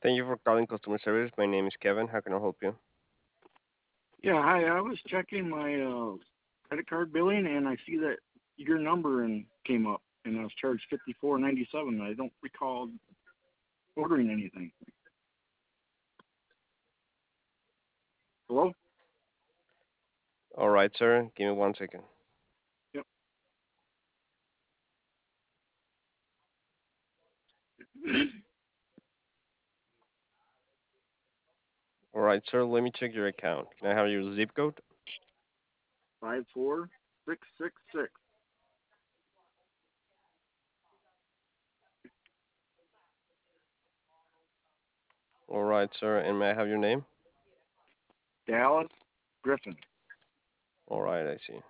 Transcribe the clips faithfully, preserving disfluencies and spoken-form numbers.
Thank you for calling customer service. My name is Kevin. How can I help you? Yeah, hi. I was checking my uh, credit card billing, and I see that your number and came up, and I was charged fifty four ninety seven. I don't recall ordering anything. Hello? All right, sir. Give me one second. Yep. All right, sir. Let me check your account. Can I have your zip code? Five four six six six. All right, sir. And may I have your name? Dallas Griffin. All right, I see.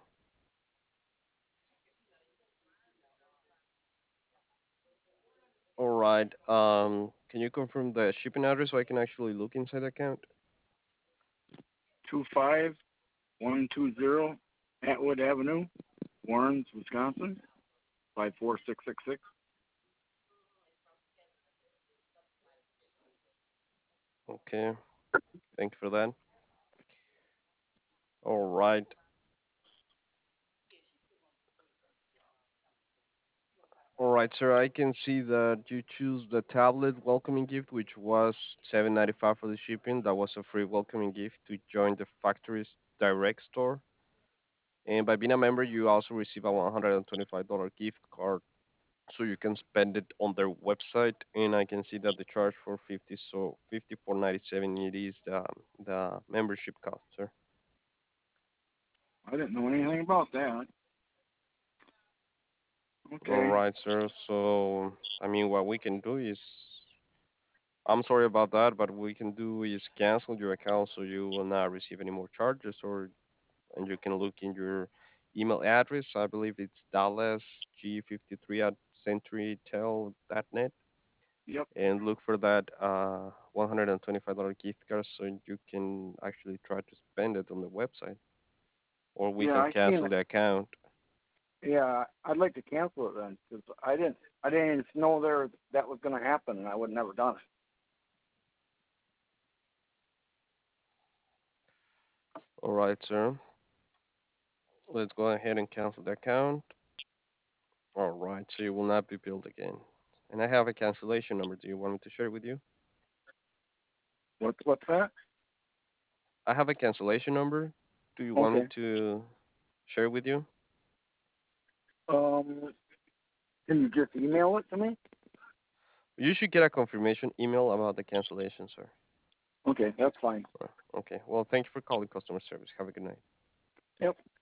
All right. Um, can you confirm the shipping address so I can actually look inside the account? Two five one two zero Atwood Avenue, Warrens, Wisconsin. Five four six six six. Okay. Thank you for that. All right. All right, sir. I can see that you choose the tablet welcoming gift, which was seven ninety five for the shipping. That was a free welcoming gift to join the factory's direct store. And by being a member, you also receive a one hundred twenty-five dollars gift card, so you can spend it on their website. And I can see that the charge for fifty, so fifty-four ninety-seven it is the the membership cost, sir. I didn't know anything about that. All Okay. right, sir. So I mean, what we can do is, I'm sorry about that, but we can do is cancel your account so you will not receive any more charges, or and you can look in your email address. I believe it's dallas g fifty-three at centurytel dot net. Yep. And look for that uh, one hundred twenty-five dollars gift card so you can actually try to spend it on the website, or we Yeah, can I seen cancel it. the account. Yeah, I'd like to cancel it then, because I didn't, I didn't even know there that was going to happen, and I would have never done it. All right, sir. Let's go ahead and cancel the account. All right, so you will not be billed again. And I have a cancellation number. Do you want me to share it with you? What, what's that? I have a cancellation number. Do you want me Okay. to share it with you? Um, can you just email it to me? You should get a confirmation email about the cancellation, sir. Okay, that's fine. Uh, Okay. Well, thank you for calling customer service. Have a good night. Yep.